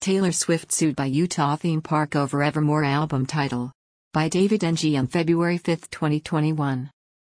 Taylor Swift sued by Utah theme park over Evermore album title. By David Ng on February 5, 2021.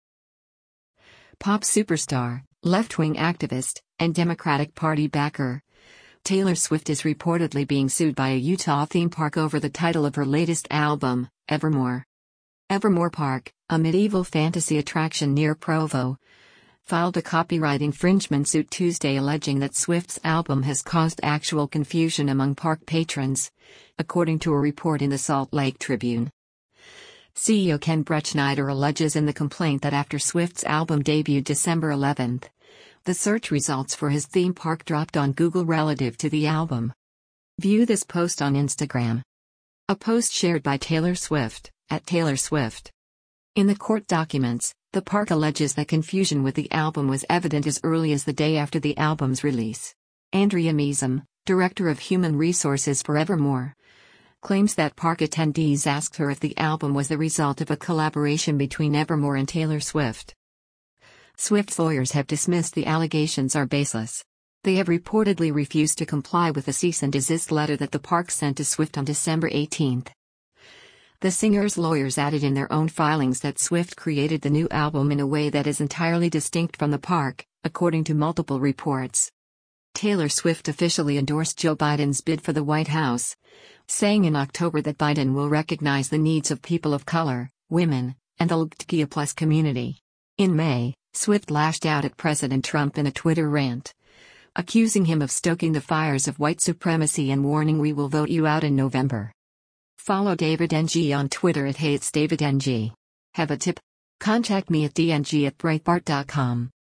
Pop superstar, left-wing activist, and Democratic Party backer, Taylor Swift is reportedly being sued by a Utah theme park over the title of her latest album, Evermore. Evermore Park, a medieval fantasy attraction near Provo, filed a copyright infringement suit Tuesday alleging that Swift's album has caused actual confusion among park patrons, according to a report in the Salt Lake Tribune. CEO Ken Bretschneider alleges in the complaint that after Swift's album debuted December 11, the search results for his theme park dropped on Google relative to the album. View this post on Instagram. A post shared by Taylor Swift, @TaylorSwift. In the court documents, the park alleges that confusion with the album was evident as early as the day after the album's release. Andrea Measum, director of human resources for Evermore, claims that park attendees asked her if the album was the result of a collaboration between Evermore and Taylor Swift. Swift's lawyers have dismissed the allegations are baseless. They have reportedly refused to comply with a cease and desist letter that the park sent to Swift on December 18. The singer's lawyers added in their own filings that Swift created the new album in a way that is entirely distinct from the park, according to multiple reports. Taylor Swift officially endorsed Joe Biden's bid for the White House, saying in October that Biden will recognize the needs of people of color, women, and the LGBTQ+ community. In May, Swift lashed out at President Trump in a Twitter rant, accusing him of stoking the fires of white supremacy and warning "We will vote you out in November." Follow David Ng on Twitter @HeyIt'sDavidNG. Have a tip? Contact me at dng@breitbart.com.